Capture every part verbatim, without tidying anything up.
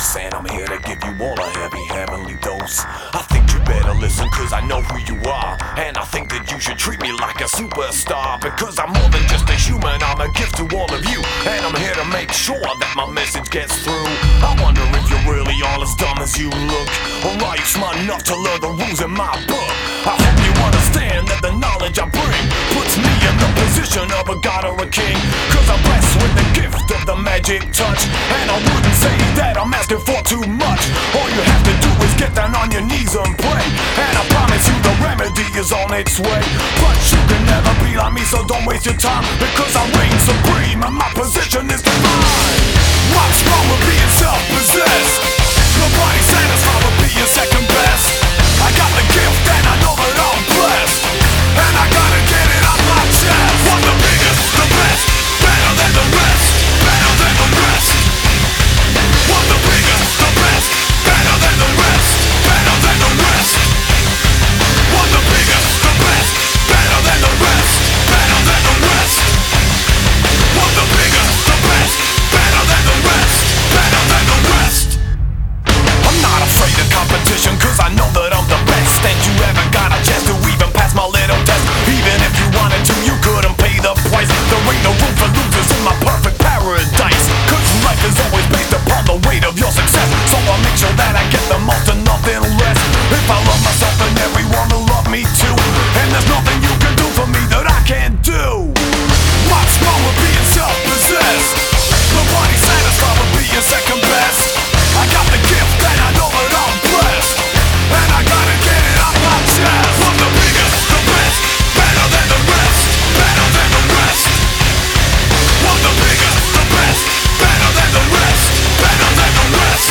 voice, and I'm here to give you all a heavy heavenly dose. I think you better listen, cause I know who you are, and I think that you should treat me like a superstar, because I'm more than just a human, I'm a gift to all of you, and I'm here to make sure that my message gets through. I wonder if you're really all as dumb as you look, or are you smart enough to learn the rules in my book? I hope you understand that the knowledge I bring puts me in the position of a god or a king, cause I'm blessed with the gift of the magic touch, and I wouldn't say that I'm asking for too much. All you have to do is get down on your knees and pray, and I promise you the remedy is on its way. But you can never be like me, so don't waste your time, because I reign supreme and my position is divine. What's wrong with being self-possessed? Nobody satisfied with being second best. I got the gift and I know that I'm blessed, and I gotta get it off my chest. I'm the biggest, the best, better than the rest, better than the rest. I'm the biggest, the best, better than the rest, better than the rest. I'm the biggest, the best, better than the rest, better than the rest. I'm the biggest, the best, better than the rest, better than the rest. I'm not afraid of competition, cause I know that I'm the best, and you haven't got a chance to even pass my little test. Even if you wanted to, you couldn't pay the price. There ain't no room for losers in my perfect paradise, cause life is always based upon the weight of your success. So I make sure that I get the most and nothing less. If I love myself, then everyone will love me too, and there's nothing you can do for me that I can't do. What's wrong with being self-possessed? Nobody's satisfied with being second best. I got the gift and I know that I'm blessed, and I gotta get it off my chest. I'm the biggest, the best, better than the rest, better than the rest. I'm the biggest, the best, better than the rest, better than the rest.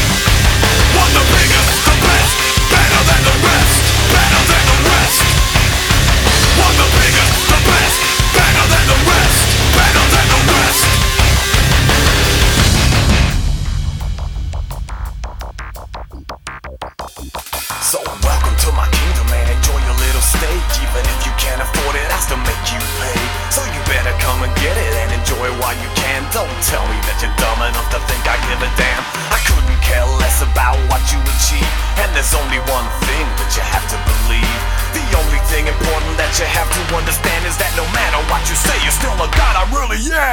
I'm the biggest, the best, better than the rest, better than the rest. I'm the biggest, the best, better than the rest, better than the rest. So welcome to my kingdom and enjoy your little stage. Even if you can't afford it, I still make you pay. So you better come and get it and enjoy while you can. Don't tell me that you're dumb enough to think I give a damn. I couldn't care less about what you achieve, and there's only one thing that you have to believe. The only thing important that you have to understand is that no matter what you say, you're still a god, I really am.